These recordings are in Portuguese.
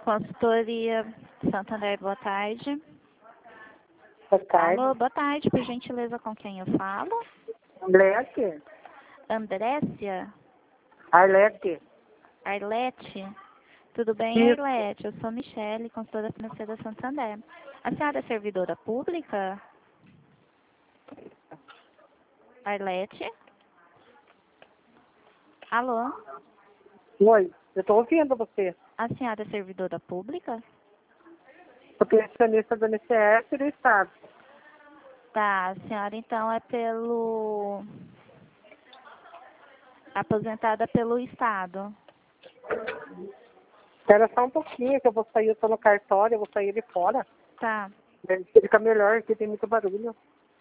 Consultoria Santander, boa tarde. Boa tarde. Alô, boa tarde, por gentileza, com quem eu falo? Arlete. Andrécia? Arlete. Arlete? Tudo bem, Isso. Arlete? Eu sou Michele, consultora financeira Santander. A senhora é servidora pública? Arlete? Alô? Oi, eu estou ouvindo você. A senhora é servidora pública? Eu pensionista do INSS e do Estado. Tá, a senhora então é aposentada pelo Estado. Espera só um pouquinho que eu vou sair, eu estou no cartório, eu vou sair de fora. Tá. Fica melhor, aqui tem muito barulho.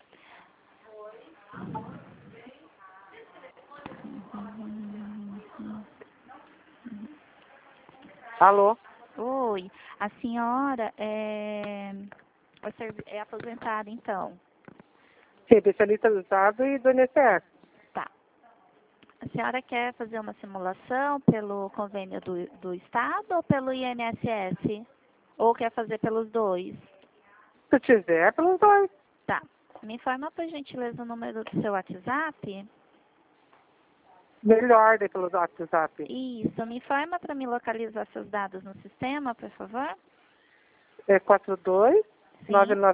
Alô? Oi, a senhora é aposentada então? Sim, pensionista do Estado e do INSS. Tá. A senhora quer fazer uma simulação pelo convênio do Estado ou pelo INSS? Ou quer fazer pelos dois? Se tiver, pelos dois. Tá. Me informa, por gentileza, o número do seu WhatsApp? Melhor daí pelo WhatsApp. Isso. Me informa para me localizar seus dados no sistema, por favor? É 42 Sim.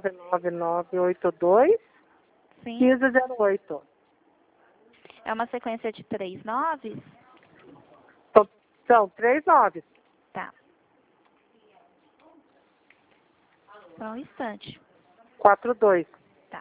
99982 Sim. 1508. É uma sequência de 3 noves? São 3 9. Tá. Só um instante. 42. Tá.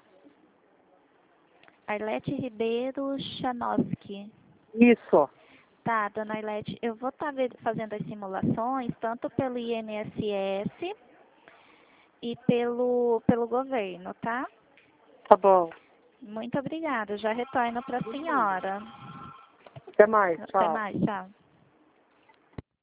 Arlete Ribeiro Chanowski. Isso. Tá, dona Arlete, eu vou estar fazendo as simulações tanto pelo INSS e pelo governo, tá? Tá bom. Muito obrigada. Já retorno para a senhora. Até mais. Até Tchau. mais, tchau.